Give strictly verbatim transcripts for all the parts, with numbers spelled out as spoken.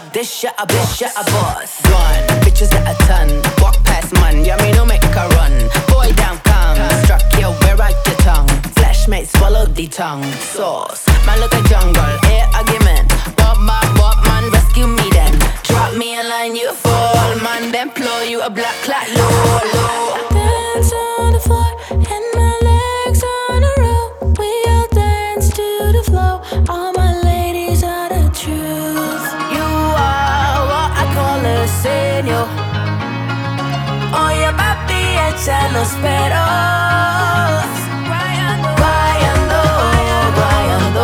up, this ya, a bitch ya, a boss. Gone, bitches at a ton. Walk past man, yeah, me no make a run. Boy down come, struck you, wear out your tongue. Flashmate, swallow the tongue. Sauce, man look a jungle, air argument. Walk back, walk man, rescue me then. Drop me a line, you fall, man, then blow you a black clot, low, low. Dance on the floor, and my legs on a roll. We all dance to the flow. All my ladies are the truth. You are what I call a señor. Oye papi, echa los peros. Guayando, guayando, guayando,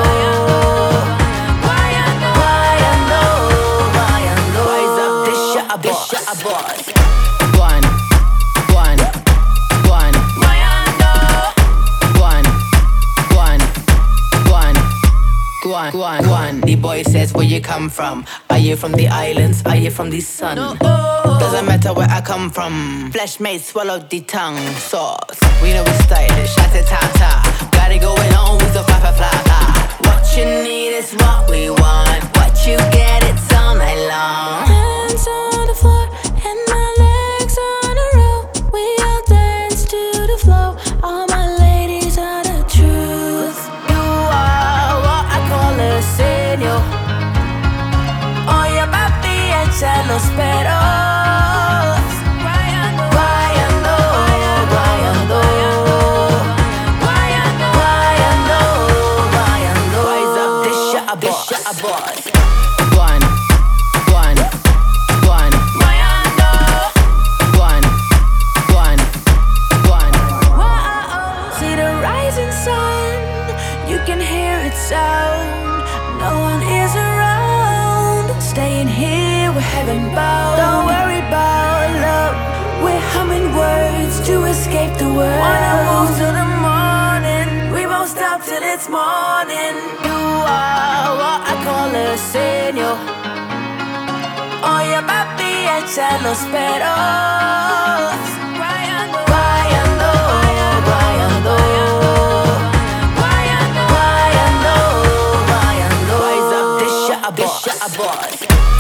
guayando, guayando. Rise up, this ya a boss, this ya a boss. One, one, one. Guayando. One, one, one. Guan, guan, guan. The boy says, where you come from? Are you from the islands? Are you from the sun? No. Doesn't matter where I come from. Flesh made swallow the tongue. Sauce, we know we stylish. Shot it ta ta. Got it going on, we so fly fly fly fly. What you need is what we want. What you get, it's all night long. Hands on the floor, and my legs on a roll. We all dance to the flow. All my ladies are the truth. You are what I call a señor. Oye papi, echa los peros. Guayando, guayando, guayando, guayando, guayando. Rise up, this ya a boss, this ya a boss. One, one, one. Guayando. One, one, one. Whoa, see the rising sun, you can hear it sound. No one is around, staying here, we're heaven bound. Don't worry about love, we're humming words to escape the world. Wanna move till the morning, we won't stop till it's morning. You are what I call a señor. Oye papi, echa los peros. Guayando, guayando, guayando, guayando, guayando. Rise up, this ya a boss, this ya a boss.